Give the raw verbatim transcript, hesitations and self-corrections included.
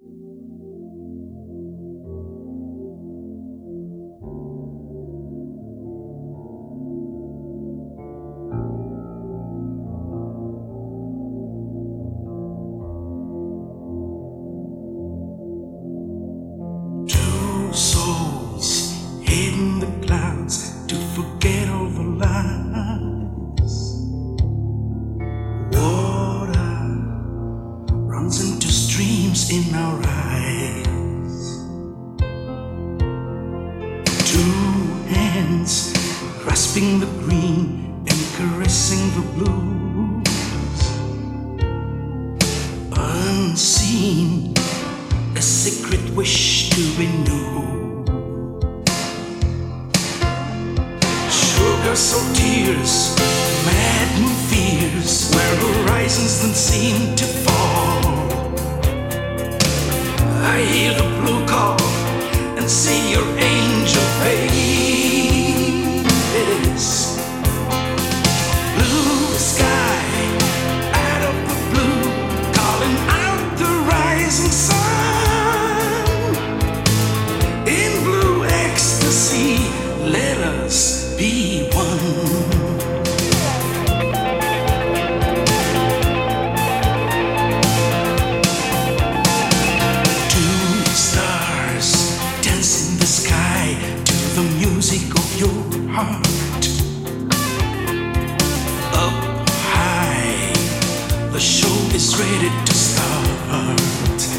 Two souls in the clouds to forget all the lies. Water runs into streams in our eyes. Two hands grasping the green and caressing the blues. Unseen, a secret wish to renew. Sugar so tears, maddened fears, where horizons then seem to fall. I hear the blue call and see your angel face. Blue sky, out of the blue, calling out the rising sun. In blue ecstasy, let us be one. Two stars dance in the sky to the music of your heart. Up high, the show is ready to start.